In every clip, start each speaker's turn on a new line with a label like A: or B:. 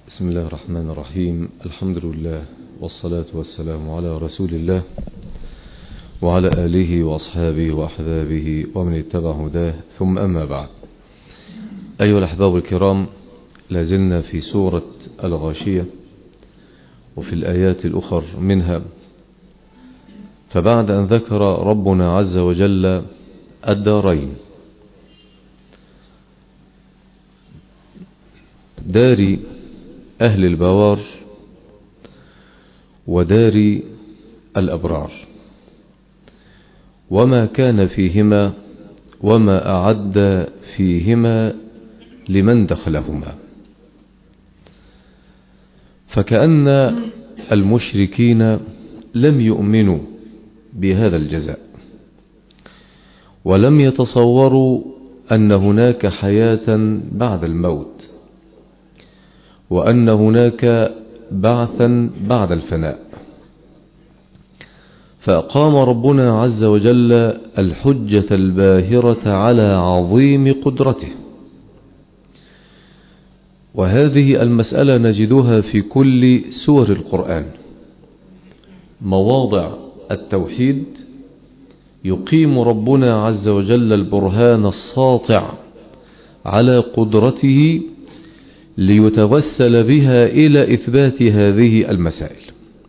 A: بسم الله الرحمن الرحيم. الحمد لله والصلاة والسلام على رسول الله وعلى آله وأصحابه وأحبابه ومن اتبع هداه، ثم أما بعد. أيها الأحباب الكرام، لازلنا في سورة الغاشية وفي الآيات الأخر منها. فبعد أن ذكر ربنا عز وجل الدارين، دار أهل البوار ودار الأبرار، وما كان فيهما وما أعد فيهما لمن دخلهما، فكأن المشركين لم يؤمنوا بهذا الجزاء، ولم يتصوروا أن هناك حياة بعد الموت، وأن هناك بعثا بعد الفناء. فأقام ربنا عز وجل الحجة الباهرة على عظيم قدرته، وهذه المسألة نجدها في كل سور القرآن، مواضع التوحيد يقيم ربنا عز وجل البرهان الساطع على قدرته ليتوسل بها إلى إثبات هذه المسائل.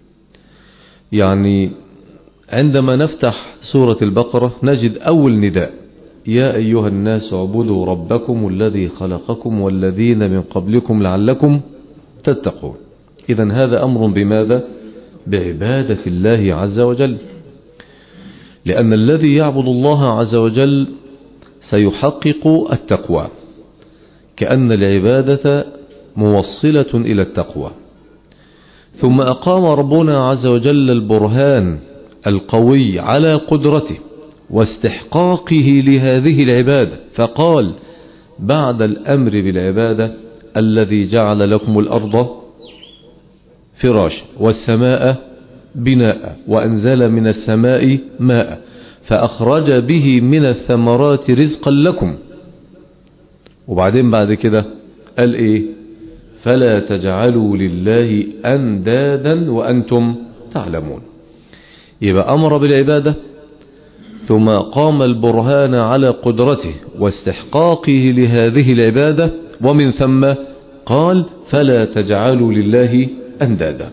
A: يعني عندما نفتح سورة البقرة نجد أول نداء: يا أيها الناس اعبدوا ربكم الذي خلقكم والذين من قبلكم لعلكم تتقون. إذن هذا أمر بماذا؟ بعبادة الله عز وجل، لأن الذي يعبد الله عز وجل سيحقق التقوى، كأن العبادة موصلة إلى التقوى. ثم أقام ربنا عز وجل البرهان القوي على قدرته واستحقاقه لهذه العبادة، فقال بعد الأمر بالعبادة: الذي جعل لكم الأرض فراشا والسماء بناء وأنزل من السماء ماء فأخرج به من الثمرات رزقا لكم. وبعدين بعد كده قال إيه؟ فلا تجعلوا لله أندادا وأنتم تعلمون. يبقى أمر بالعبادة، ثم قام البرهان على قدرته واستحقاقه لهذه العبادة، ومن ثم قال فلا تجعلوا لله أندادا.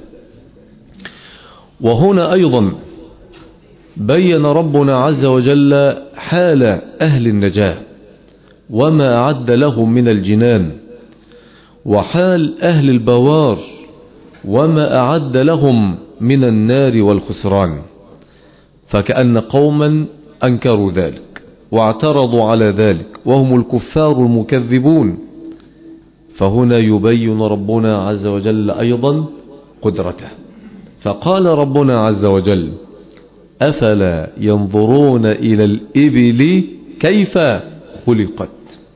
A: وهنا أيضا بين ربنا عز وجل حال أهل النجاة وما أعد لهم من الجنان، وحال أهل البوار وما أعد لهم من النار والخسران، فكأن قوما أنكروا ذلك واعترضوا على ذلك وهم الكفار المكذبون. فهنا يبين ربنا عز وجل أيضا قدرته، فقال ربنا عز وجل: أفلا ينظرون إلى الإبل كيف خلقت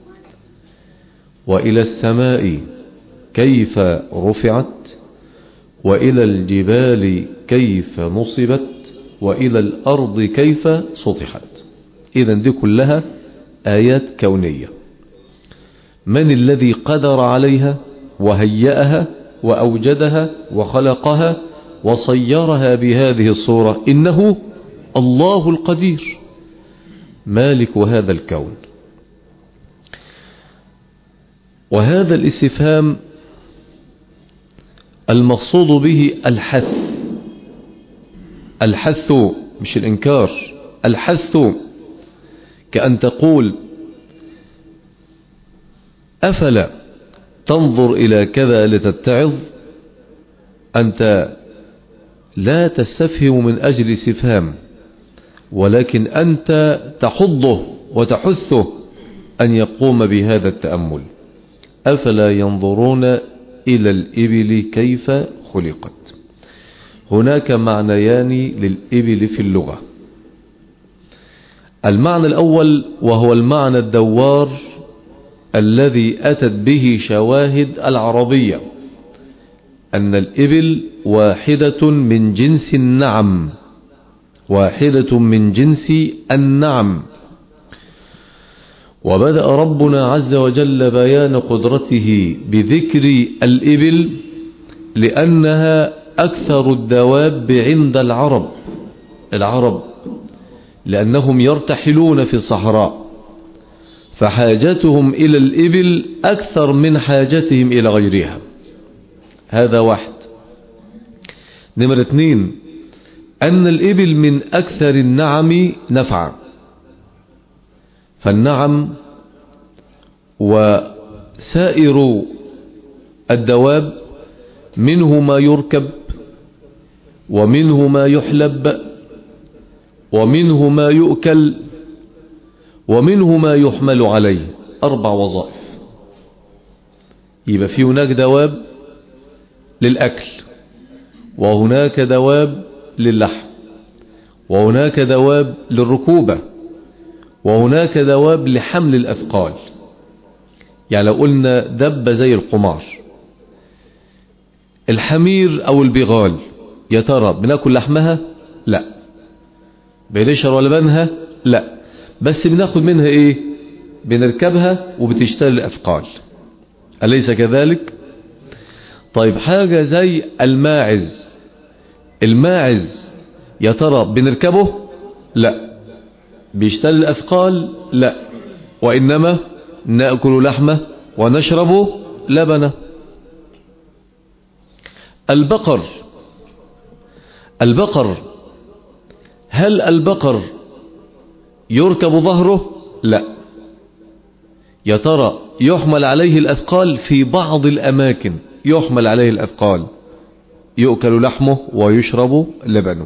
A: وإلى السماء كيف رفعت وإلى الجبال كيف نصبت وإلى الأرض كيف سطحت. إذن دي كلها آيات كونية. من الذي قدر عليها وهيأها وأوجدها وخلقها وصيرها بهذه الصورة؟ إنه الله القدير مالك هذا الكون. وهذا الاستفهام المقصود به الحث مش الإنكار، الحث، كأن تقول: أفلا تنظر إلى كذا لتتعظ؟ أنت لا تستفهم من أجل استفهام، ولكن أنت تحضه وتحثه أن يقوم بهذا التأمل. أفلا ينظرون إلى الإبل كيف خلقت. هناك معنيان للإبل في اللغة. المعنى الأول وهو المعنى الدوار الذي أتت به شواهد العربية، أن الإبل واحدة من جنس النعم، واحدة من جنس النعم. وبدأ ربنا عز وجل بيان قدرته بذكر الإبل لأنها أكثر الدواب عند العرب لأنهم يرتحلون في الصحراء، فحاجتهم إلى الإبل أكثر من حاجتهم إلى غيرها. هذا واحد. نمرة 2، أن الإبل من أكثر النعم نفعا، فالنعم وسائر الدواب منه ما يركب، ومنه ما يحلب، ومنه ما يؤكل، ومنه ما يحمل عليه. 4 وظائف. يبقى في هناك دواب للأكل، وهناك دواب للحم، وهناك دواب للركوبة، وهناك دواب لحمل الأثقال. يعني لو قلنا دبة زي القمار، الحمير أو البغال، يا ترى بناكل لحمها؟ لا. بنشرب لبنها؟ لا. بس بناخد منها ايه؟ بنركبها وبتشتري الأثقال، أليس كذلك؟ طيب حاجة زي الماعز يا ترى بنركبه؟ لا. بيشتري الأثقال؟ لا. وإنما نأكل لحمه ونشرب لبنه. البقر، هل البقر يركب ظهره؟ لا. يا ترى يحمل عليه الأثقال؟ في بعض الأماكن يحمل عليه الأثقال، يؤكل لحمه ويشرب لبنه.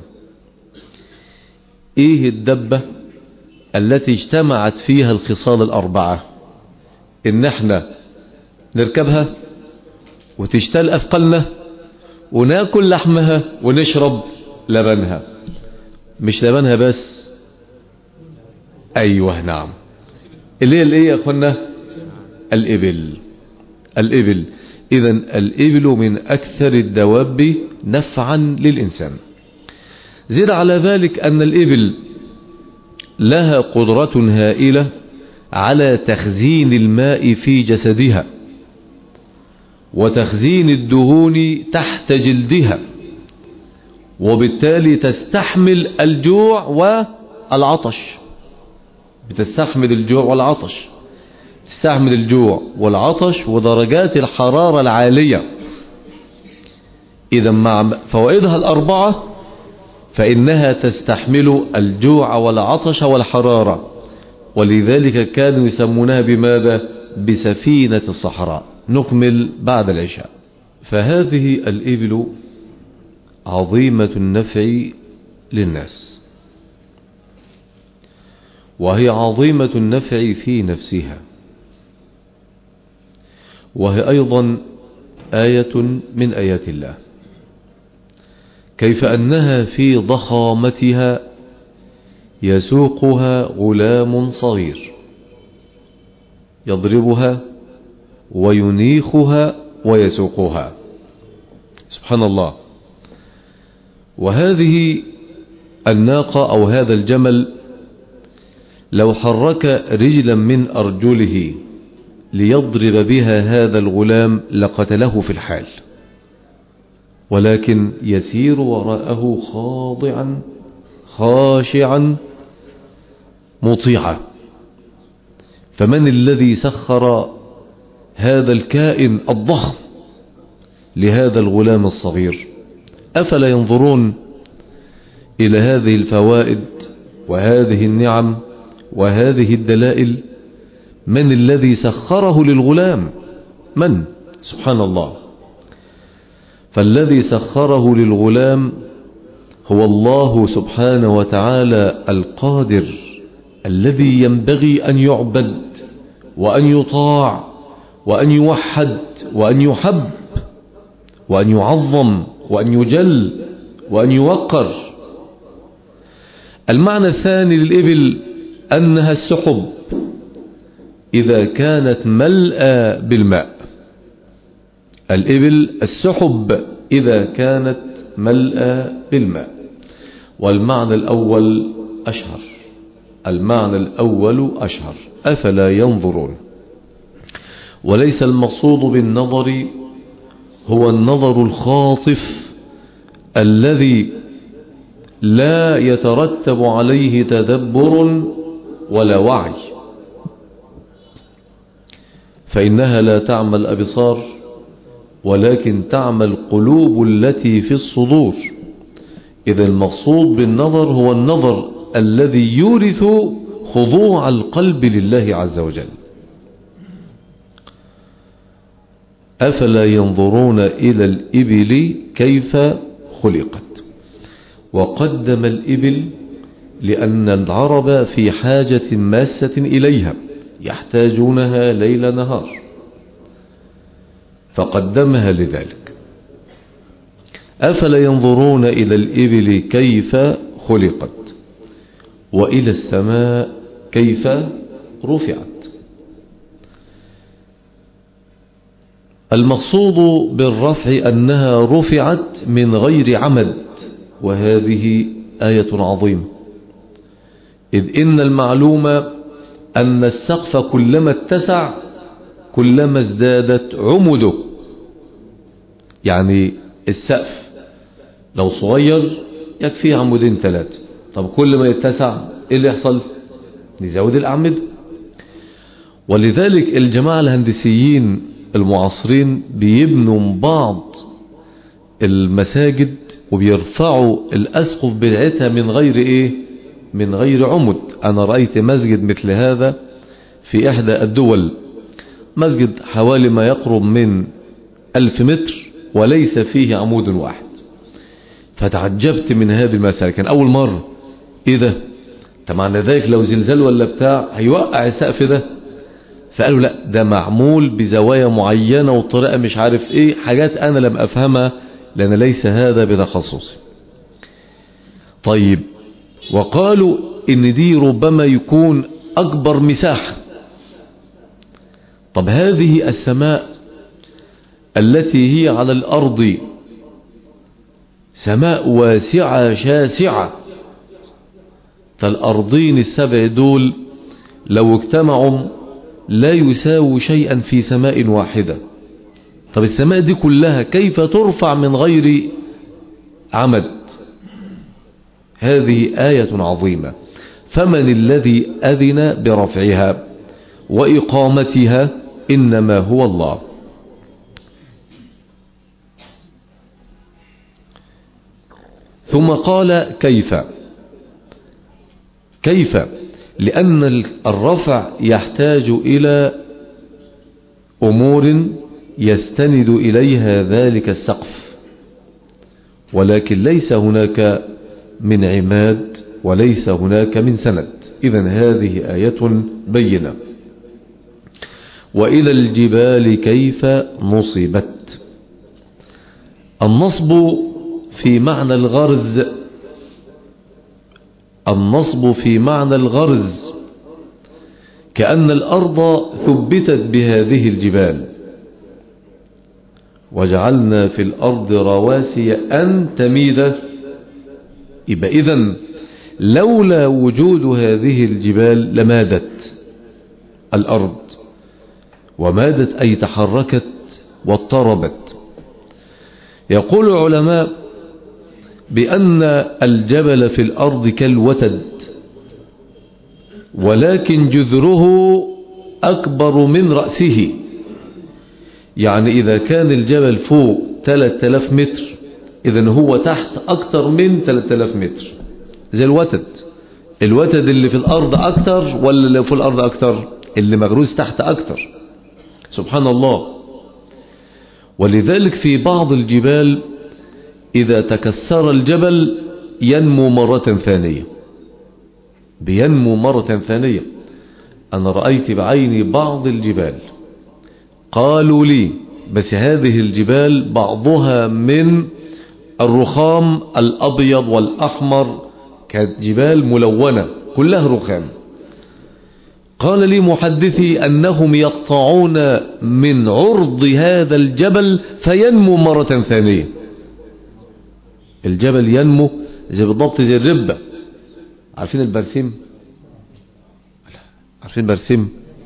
A: ايه الدبة التي اجتمعت فيها الخصال 4؟ ان احنا نركبها وتشتل أثقالنا وناكل لحمها ونشرب لبنها. مش لبنها بس، ايوه نعم، اللي هي الايه يا اخوانا؟ الإبل. إذن الإبل من أكثر الدواب نفعا للإنسان. زد على ذلك أن الإبل لها قدرة هائلة على تخزين الماء في جسدها، وتخزين الدهون تحت جلدها، وبالتالي تستحمل الجوع والعطش. بتستحمل الجوع والعطش، تستحمل الجوع والعطش ودرجات الحرارة العالية. إذا مع فوائدها 4 فإنها تستحمل الجوع والعطش والحرارة، ولذلك كانوا يسمونها بماذا؟ بسفينة الصحراء. نكمل بعد العشاء. فهذه الإبل عظيمة النفع للناس، وهي عظيمة النفع في نفسها، وهي أيضا آية من آيات الله، كيف أنها في ضخامتها يسوقها غلام صغير يضربها وينيخها ويسوقها. سبحان الله. وهذه الناقة أو هذا الجمل لو حرك رجلا من أرجله ليضرب بها هذا الغلام لقتله في الحال، ولكن يسير وراءه خاضعا خاشعا مطيعا. فمن الذي سخر هذا الكائن الضخم لهذا الغلام الصغير؟ أفلا ينظرون إلى هذه الفوائد وهذه النعم وهذه الدلائل؟ من الذي سخره للغلام؟ من؟ سبحان الله. فالذي سخره للغلام هو الله سبحانه وتعالى القادر، الذي ينبغي أن يعبد وأن يطاع وأن يوحد وأن يحب وأن يعظم وأن يجل وأن يوقر. المعنى الثاني للإبل أنها السحب إذا كانت ملأى بالماء. الإبل السحب إذا كانت ملأى بالماء. والمعنى الأول أشهر، المعنى الأول أشهر. أفلا ينظرون. وليس المقصود بالنظر هو النظر الخاطف الذي لا يترتب عليه تدبر ولا وعي، فإنها لا تعمى الأبصار ولكن تعمى القلوب التي في الصدور. إذا المقصود بالنظر هو النظر الذي يورث خضوع القلب لله عز وجل. أفلا ينظرون إلى الإبل كيف خلقت. وقدم الإبل لأن العرب في حاجة ماسة إليها يحتاجونها ليل نهار، فقدمها لذلك. أفلا ينظرون إلى الإبل كيف خلقت وإلى السماء كيف رفعت. المقصود بالرفع أنها رفعت من غير عمد، وهذه آية عظيمة، إذ إن المعلوم أن السقف كلما اتسع كلما ازدادت عمده. يعني السقف لو صغير يكفي عمودين 3، طب كل ما يتسع ايه اللي يحصل؟ نزود الأعمدة. ولذلك الجماعة الهندسيين المعاصرين بيبنوا بعض المساجد وبيرفعوا الأسقف بتاعتها من غير ايه؟ من غير عمد. أنا رأيت مسجد مثل هذا في إحدى الدول، مسجد حوالي ما يقرب من 1000 متر وليس فيه عمود واحد. فتعجبت من هذه المسألة، كان أول مرة إيه ده؟ معنى ذلك لو زلزال ولا بتاع هيوقع السقف ده. فقالوا لا، ده معمول بزوايا معينة وطريقة مش عارف إيه، حاجات أنا لم أفهمها لأن ليس هذا بتخصصي. طيب، وقالوا إن دي ربما يكون أكبر مساحة. طب هذه السماء التي هي على الأرض سماء واسعة شاسعة، فالأرضين السبع دول لو اجتمعوا لا يساوي شيئا في سماء واحدة. طب السماء دي كلها كيف ترفع من غير عمد؟ هذه آية عظيمة. فمن الذي أذن برفعها وإقامتها؟ إنما هو الله. ثم قال كيف لأن الرفع يحتاج إلى أمور يستند إليها ذلك السقف، ولكن ليس هناك من عماد وليس هناك من سند. إذن هذه آية بينة. وإلى الجبال كيف نصبت. النصب في معنى الغرز، النصب في معنى الغرز، كأن الأرض ثبتت بهذه الجبال. وجعلنا في الأرض رواسي أن تميد. يبقى إذن لولا وجود هذه الجبال لمادت الأرض، ومادت أي تحركت واضطربت. يقول العلماء بأن الجبل في الأرض كالوتد، ولكن جذره أكبر من رأسه. يعني إذا كان الجبل فوق 3000 متر، إذن هو تحت أكثر من 3000 متر، زي الوتد. الوتد اللي في الأرض أكثر ولا اللي في الأرض أكثر؟ اللي مغروس تحت أكثر. سبحان الله. ولذلك في بعض الجبال إذا تكسر الجبل ينمو مرة ثانية، بينمو مرة ثانية. أنا رأيت بعيني بعض الجبال، قالوا لي بس هذه الجبال بعضها من الرخام الأبيض والأحمر، كانت جبال ملونة كلها رخام. قال لي محدثي أنهم يقطعون من عرض هذا الجبل فينمو مرة ثانية. الجبل ينمو زي بالضبط زي الربة. عارفين البرسيم؟ عارفين برسيم؟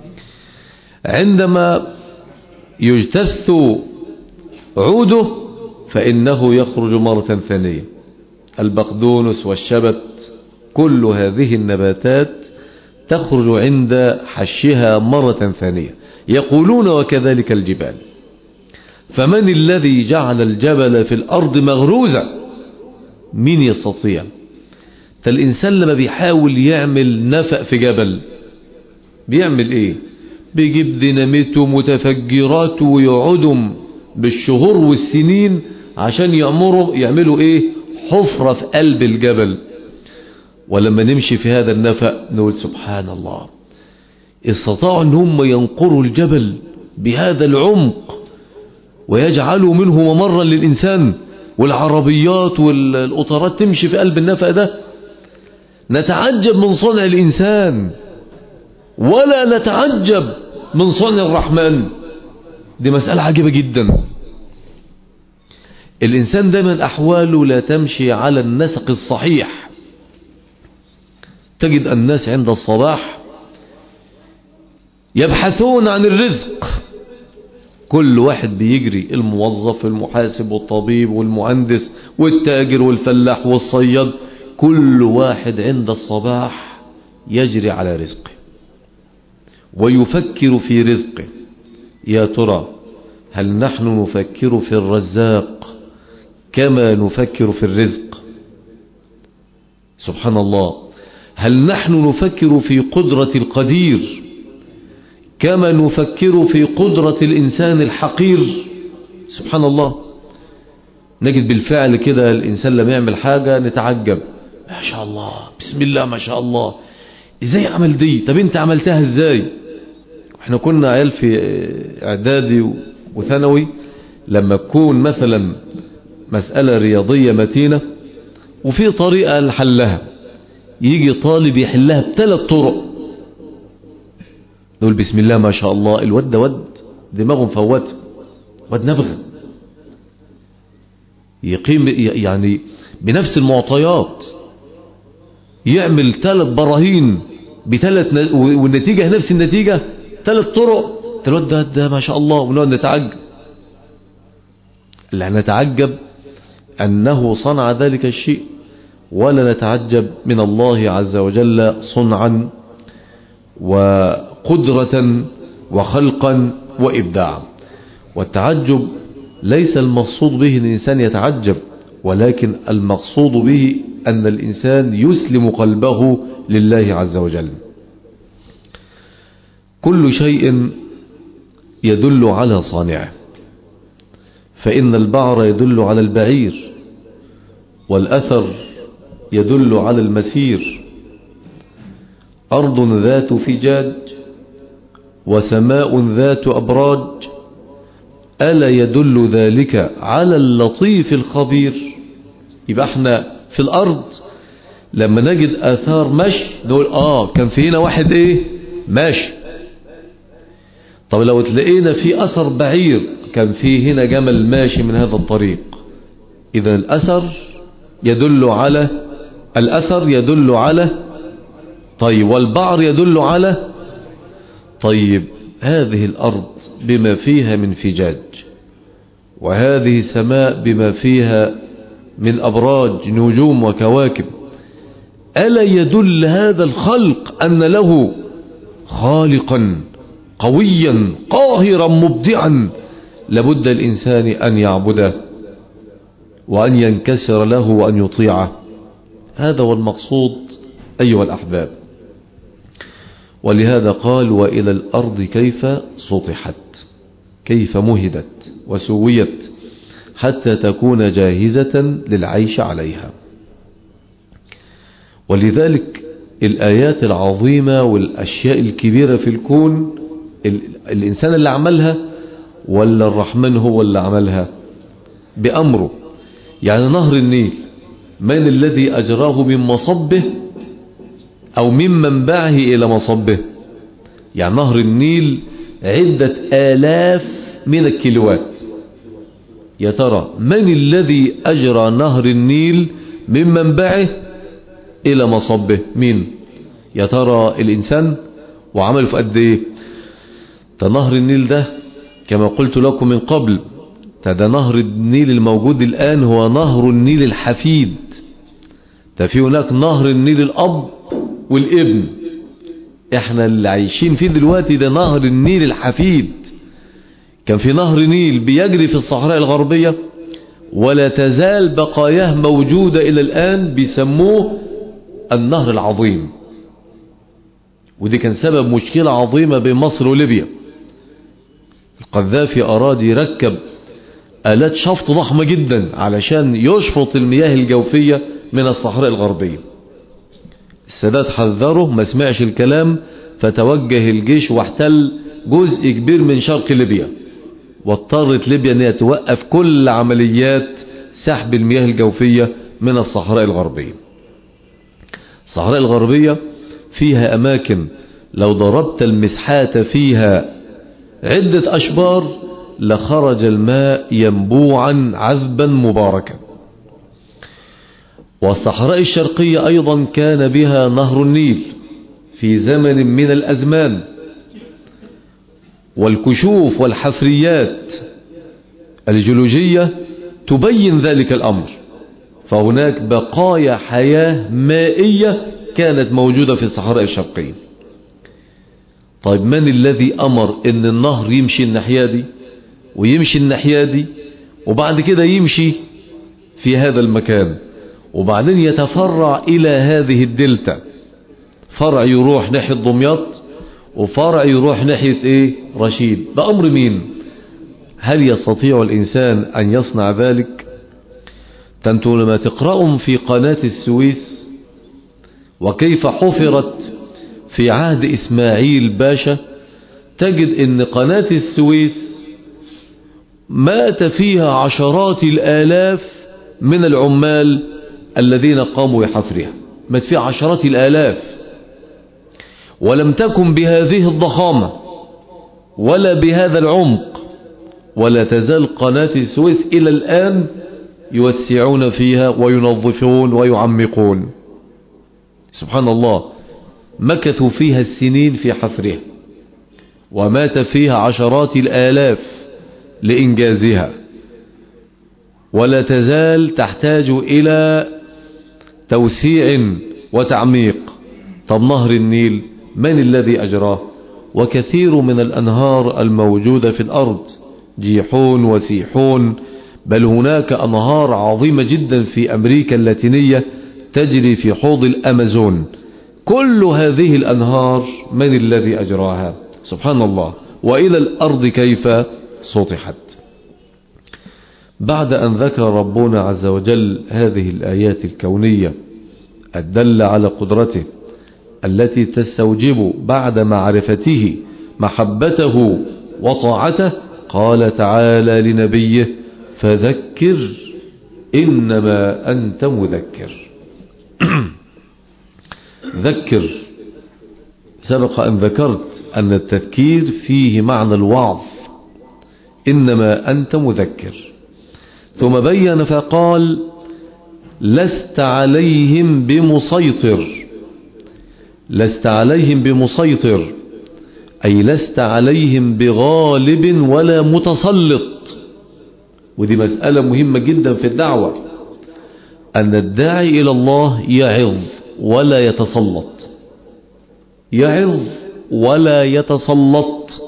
A: عندما يجتث عوده فإنه يخرج مرة ثانية. البقدونس والشبت كل هذه النباتات تخرج عند حشها مرة ثانية. يقولون وكذلك الجبال. فمن الذي جعل الجبل في الأرض مغروزا؟ مين يستطيع؟ فالإنسان لما بيحاول يعمل نفق في جبل بيعمل ايه؟ بيجيب ديناميت ومتفجرات ويقعدهم بالشهور والسنين عشان يعملوا ايه؟ حفرة في قلب الجبل. ولما نمشي في هذا النفق نقول سبحان الله، استطاعوا ان هم ينقروا الجبل بهذا العمق ويجعلوا منه ممرا للإنسان، والعربيات والقطارات تمشي في قلب النفق ده. نتعجب من صنع الإنسان ولا نتعجب من صنع الرحمن. دي مسألة عجيبة جدا. الإنسان دائما أحواله لا تمشي على النسق الصحيح. تجد الناس عند الصباح يبحثون عن الرزق، كل واحد بيجري، الموظف المحاسب والطبيب والمهندس والتاجر والفلاح والصياد، كل واحد عند الصباح يجري على رزقه ويفكر في رزقه. يا ترى هل نحن نفكر في الرزاق كما نفكر في الرزق؟ سبحان الله. هل نحن نفكر في قدرة القدير كما نفكر في قدرة الإنسان الحقير؟ سبحان الله. نجد بالفعل كده الإنسان لما يعمل حاجة نتعجب، ما شاء الله، بسم الله ما شاء الله، ازاي عمل دي؟ طب انت عملتها ازاي؟ احنا كنا عيال في اعدادي وثانوي، لما تكون مثلا مسألة رياضية متينة وفي طريقة لحلها، يجي طالب يحلها ب3 طرق، نقول بسم الله ما شاء الله، الواد ده ود دماغه مفوته، واد نبغى يقيم يعني بنفس المعطيات يعمل 3 براهين ب3 والنتيجة نفس النتيجة 3 طرق. الواد ده ما شاء الله، ونقعد نتعجب. لا نتعجب أنه صنع ذلك الشيء، ولا نتعجب من الله عز وجل صنعا وقدرة وخلقا وإبداعا. والتعجب ليس المقصود به أن الإنسان يتعجب، ولكن المقصود به أن الإنسان يسلم قلبه لله عز وجل. كل شيء يدل على صانعه، فإن البعر يدل على البعير، والأثر يدل على المسير. أرض ذات فجاج وسماء ذات أبراج، ألا يدل ذلك على اللطيف الخبير؟ يبقى احنا في الأرض لما نجد آثار مشي نقول كان في هنا واحد ماشي. طب لو تلاقينا في أثر بعير، كان في هنا جمل ماشي من هذا الطريق. إذا الأثر يدل على طيب، والبعر يدل على طيب. هذه الأرض بما فيها من فجاج، وهذه السماء بما فيها من أبراج نجوم وكواكب، ألا يدل هذا الخلق أن له خالقا قويا قاهرا مبدعا لابد الإنسان أن يعبده وأن ينكسر له وأن يطيعه؟ هذا هو المقصود أيها الأحباب. ولهذا قال: وإلى الأرض كيف سطحت، كيف مهدت وسويت حتى تكون جاهزة للعيش عليها. ولذلك الآيات العظيمة والأشياء الكبيرة في الكون، الإنسان اللي عملها ولا الرحمن هو اللي عملها بأمره؟ يعني نهر النيل، من الذي أجراه من مصبه أو من منبعه إلى مصبه؟ يعني نهر النيل عدة آلاف من الكيلوات. يا ترى من الذي أجرى نهر النيل من منبعه إلى مصبه؟ مين؟ يا ترى الإنسان وعملوا في قد ايه؟ ده نهر النيل ده كما قلت لكم من قبل، ده نهر النيل الموجود الآن هو نهر النيل الحفيد. ده في هناك نهر النيل الأب والابن، احنا اللي عايشين فيه دلوقتي ده نهر النيل الحفيد. كان في نهر نيل بيجري في الصحراء الغربية ولا تزال بقاياه موجودة إلى الآن، بيسموه النهر العظيم. ودي كان سبب مشكلة عظيمة بين مصر وليبيا. القذافي أراد يركب آلات شفط ضخمة جدا علشان يشفط المياه الجوفية من الصحراء الغربية. السادات حذره، ما سمعش الكلام، فتوجه الجيش واحتل جزء كبير من شرق ليبيا، واضطرت ليبيا أن توقف كل عمليات سحب المياه الجوفية من الصحراء الغربية. الصحراء الغربية فيها أماكن لو ضربت المسحات فيها عدة أشبار لخرج الماء ينبوعا عذبا مباركا. والصحراء الشرقية أيضا كان بها نهر النيل في زمن من الأزمان، والكشوف والحفريات الجيولوجية تبين ذلك الأمر. فهناك بقايا حياة مائية كانت موجودة في الصحراء الشرقية. طيب من الذي أمر إن النهر يمشي الناحية دي ويمشي الناحية دي وبعد كده يمشي في هذا المكان وبعدين يتفرع إلى هذه الدلتا؟ فرع يروح ناحية دمياط وفرع يروح ناحية ايه؟ رشيد. بأمر مين؟ هل يستطيع الإنسان أن يصنع ذلك؟ تنتوا لما تقرأوا في قناة السويس وكيف حفرت في عهد إسماعيل باشا، تجد ان قناة السويس مات فيها عشرات الآلاف من العمال الذين قاموا بحفرها، مات فيها عشرات الآلاف، ولم تكن بهذه الضخامة ولا بهذا العمق، ولا تزال قناة السويس إلى الآن يوسعون فيها وينظفون ويعمقون. سبحان الله، مكثوا فيها السنين في حفرها ومات فيها عشرات الآلاف لإنجازها، ولا تزال تحتاج إلى توسيع وتعميق. طب نهر النيل من الذي أجراه؟ وكثير من الأنهار الموجودة في الأرض، جيحون وسيحون، بل هناك أنهار عظيمة جدا في أمريكا اللاتينية تجري في حوض الأمازون. كل هذه الأنهار من الذي أجراها؟ سبحان الله. وإلى الأرض كيف سطحت. بعد أن ذكر ربنا عز وجل هذه الآيات الكونية الدالة على قدرته التي تستوجب بعد معرفته محبته وطاعته، قال تعالى لنبيه: فذكر إنما أنت مذكر. ذكر، سبق أن ذكرت أن التذكير فيه معنى الوعظ، إنما أنت مذكر. ثم بين فقال: لست عليهم بمسيطر. لست عليهم بمسيطر أي لست عليهم بغالب ولا متسلط. ودي مسألة مهمة جدا في الدعوة، أن الداعي إلى الله يعظ ولا يتسلط، يعظ ولا يتسلط.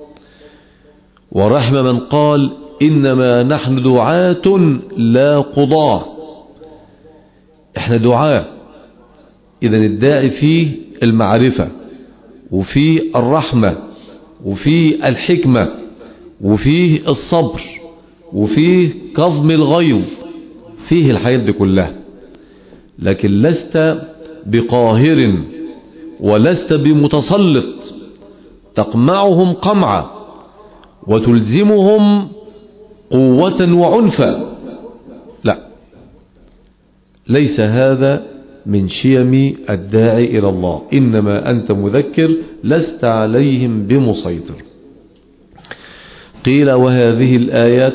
A: ورحم من قال: إنما نحن دعاة لا قضاة. احنا دعاة. إذن الداعي فيه المعرفة وفيه الرحمة وفيه الحكمة وفيه الصبر وفيه كظم الغيظ، فيه الحياة دي كلها. لكن لست بقاهر ولست بمتسلط تقمعهم قمعة وتلزمهم قوة وعنفا. لا، ليس هذا من شيم الداعي إلى الله. إنما أنت مذكر لست عليهم بمسيطر. قيل: وهذه الآيات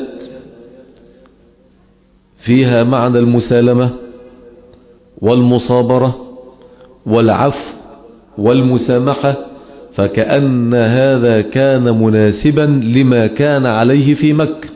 A: فيها معنى المسالمة والمصابرة والعفو والمسامحة، فكأن هذا كان مناسبا لما كان عليه في مكة.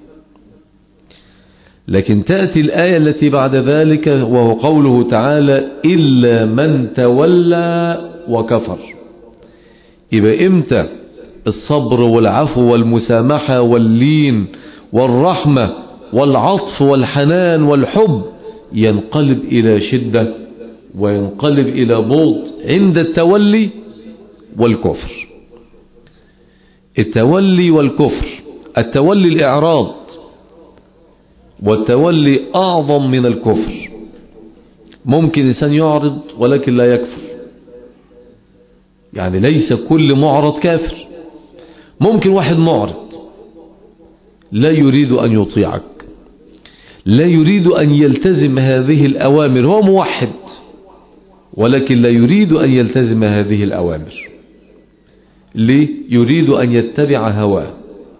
A: لكن تأتي الآية التي بعد ذلك وهو قوله تعالى إلا من تولى وكفر. يبقى إمتى الصبر والعفو والمسامحة واللين والرحمة والعطف والحنان والحب ينقلب إلى شدة وينقلب إلى بغض؟ عند التولي والكفر. التولي والكفر، التولي الإعراض، والتولي أعظم من الكفر. ممكن إنسان يعرض ولكن لا يكفر، يعني ليس كل معرض كافر. ممكن واحد معرض لا يريد أن يطيعك، لا يريد أن يلتزم هذه الأوامر، هو موحد ولكن لا يريد أن يلتزم هذه الأوامر. ليه؟ يريد أن يتبع هواه.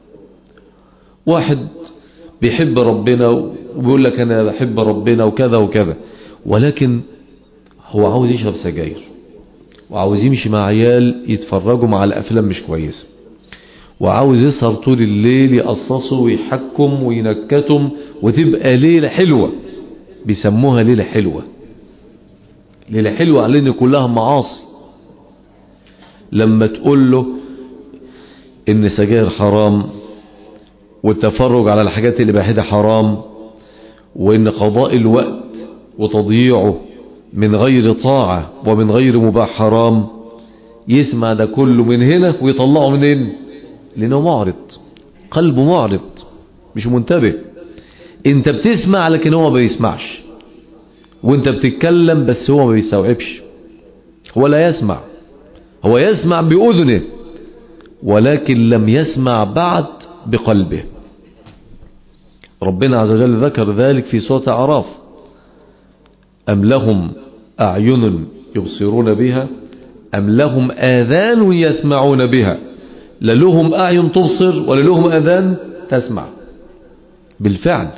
A: واحد بيحب ربنا وبيقول لك أنا بحب ربنا وكذا وكذا، ولكن هو عاوز يشرب سجاير وعاوز يمشي مع عيال يتفرجوا مع الأفلام مش كويسة، وعاوز يسهر طول الليل يقصصوا ويحكم وينكتم، وتبقى ليلة حلوة، بيسموها ليلة حلوة. ليلة حلوة علينا كلها معاصي. لما تقول له إن سجاير حرام، والتفرج على الحاجات اللي بحدها حرام، وإن قضاء الوقت وتضييعه من غير طاعة ومن غير مباح حرام، يسمع ده كله من هنا ويطلعه منين؟ لأنه معرض، قلبه معرض، مش منتبه. انت بتسمع لكن هو ما بيسمعش، وانت بتتكلم بس هو ما بيستوعبش، هو لا يسمع، هو يسمع بأذنه ولكن لم يسمع بعد بقلبه. ربنا عز وجل ذكر ذلك في سورة أعراف: أم لهم أعين يبصرون بها أم لهم آذان يسمعون بها. لا لهم أعين تبصر ولا لهم آذان تسمع. بالفعل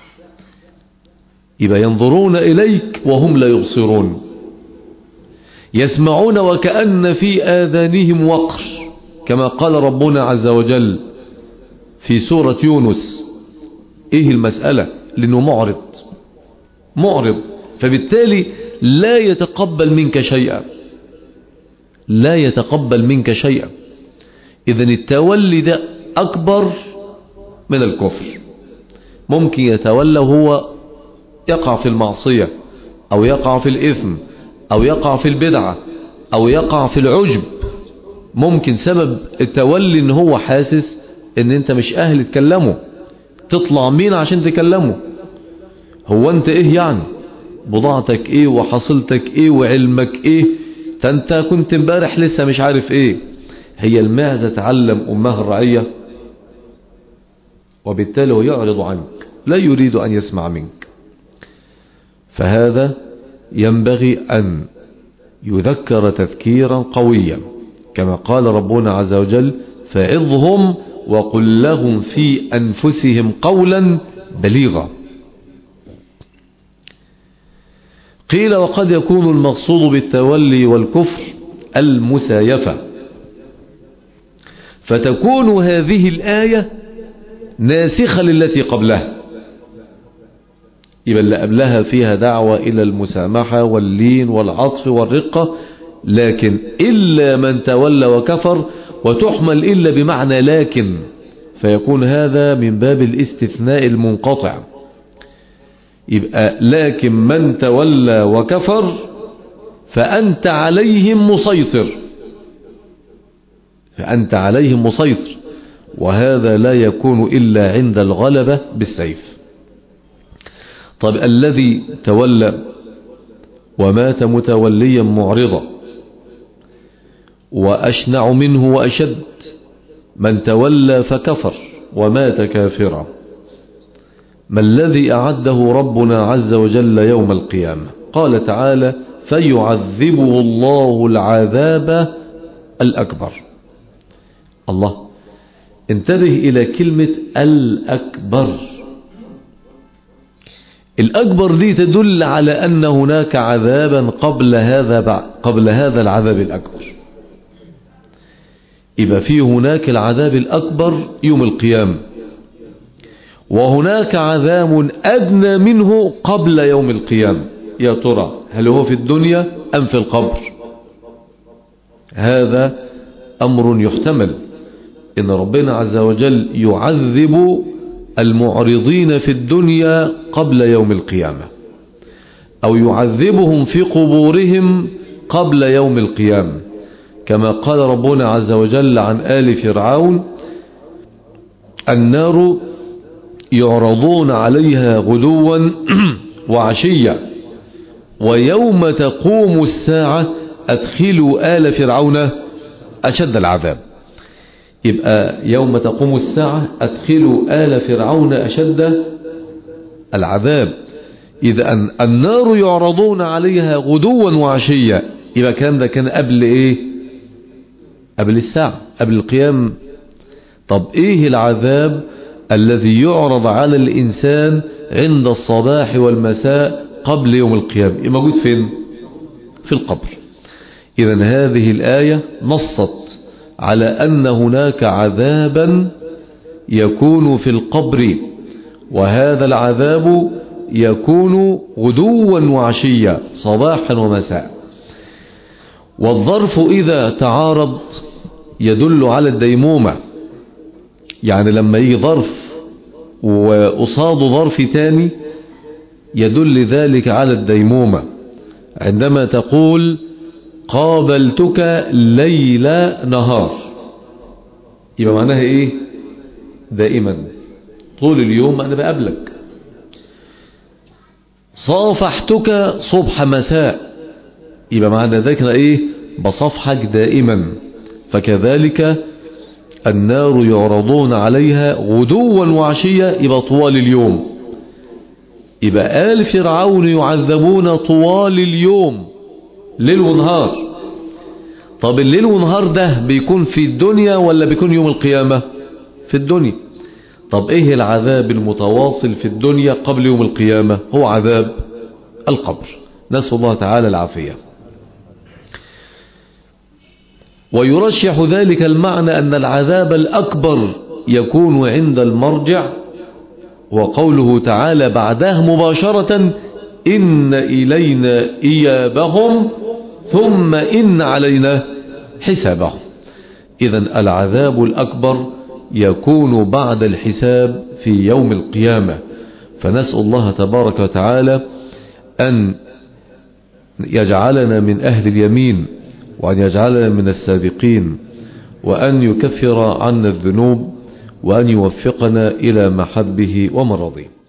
A: يبقى ينظرون إليك وهم لا يبصرون، يسمعون وكأن في آذانهم وقر، كما قال ربنا عز وجل في سورة يونس. إيه المسألة؟ لأنه معرض، فبالتالي لا يتقبل منك شيئا، لا يتقبل منك شيئا. إذن التولي ده أكبر من الكفر. ممكن يتولى وهو يقع في المعصية أو يقع في الإثم أو يقع في البدعة أو يقع في العجب. ممكن سبب التولي إن هو حاسس إن أنت مش أهل تكلمه. تطلع مين عشان تكلمه؟ هو أنت إيه يعني؟ بضاعتك إيه وحصلتك إيه وعلمك إيه؟ أنت كنت امبارح لسه مش عارف إيه. هي المعزة تعلم أمها الرعية، وبالتالي هو يعرض عنك، لا يريد أن يسمع منك. فهذا ينبغي أن يذكر تذكيرا قويا، كما قال ربنا عز وجل: فعظهم وقل لهم في أنفسهم قولا بليغا. قيل: وقد يكون المقصود بالتولي والكفر المسايفة، فتكون هذه الآية ناسخة للتي قبلها. يبقى اللي قبلها فيها دعوة إلى المسامحة واللين والعطف والرقة، لكن إلا من تولى وكفر، وتحمل إلا بمعنى لكن، فيكون هذا من باب الاستثناء المنقطع. يبقى لكن من تولى وكفر فأنت عليهم مسيطر، فأنت عليهم مسيطر، وهذا لا يكون إلا عند الغلبة بالسيف. طب الذي تولى ومات متوليا معرضا، وأشنع منه وأشد من تولى فكفر ومات كافرا، ما الذي أعده ربنا عز وجل يوم القيامة؟ قال تعالى: فيعذبه الله العذاب الأكبر. الله، انتبه إلى كلمة الأكبر. الأكبر دي تدل على أن هناك عذابا قبل هذا العذاب الأكبر. يبقى في هناك العذاب الأكبر يوم القيامة، وهناك عذاب أدنى منه قبل يوم القيامة. يا ترى هل هو في الدنيا أم في القبر؟ هذا أمر يحتمل، إن ربنا عز وجل يعذب المعرضين في الدنيا قبل يوم القيامة، أو يعذبهم في قبورهم قبل يوم القيامة، كما قال ربنا عز وجل عن آل فرعون: النار يعرضون عليها غدوا وعشيا ويوم تقوم الساعة أدخلوا آل فرعون أشد العذاب. يبقى يوم تقوم الساعة أدخلوا آل فرعون أشد العذاب. إذا النار يعرضون عليها غدوا وعشيا، يبقى الكلام ده كان قبل إيه؟ قبل الساعة، قبل القيام. طب إيه العذاب الذي يعرض على الإنسان عند الصباح والمساء قبل يوم القيامة؟ موجود فين؟ في القبر. إذن هذه الآية نصت على أن هناك عذابا يكون في القبر، وهذا العذاب يكون غدوا وعشيا، صباحا ومساء. والظرف إذا تعارض يدل على الديمومة، يعني لما يجي ظرف وقصاده ظرف تاني يدل ذلك على الديمومة. عندما تقول قابلتك ليل نهار، يبقى معناها ايه؟ دائما طول اليوم انا بقابلك. صافحتك صبح مساء، يبقى معنى ذلك ايه؟ بصفحك دائما. فكذلك النار يعرضون عليها غدوا وعشيا، يبقى طوال اليوم. يبقى آل فرعون يعذبون طوال اليوم، ليل ونهار. طب الليل ونهار ده بيكون في الدنيا ولا بيكون يوم القيامة؟ في الدنيا. طب ايه العذاب المتواصل في الدنيا قبل يوم القيامة؟ هو عذاب القبر، نسأل الله تعالى العافية. ويرشح ذلك المعنى أن العذاب الأكبر يكون عند المرجع، وقوله تعالى بعدها مباشرة: إن إلينا إيابهم ثم إن علينا حسابهم. إذن العذاب الأكبر يكون بعد الحساب في يوم القيامة. فنسأل الله تبارك وتعالى أن يجعلنا من أهل اليمين، وأن يجعلنا من السابقين، وأن يكفر عنا الذنوب، وأن يوفقنا إلى محبه ومرضيه.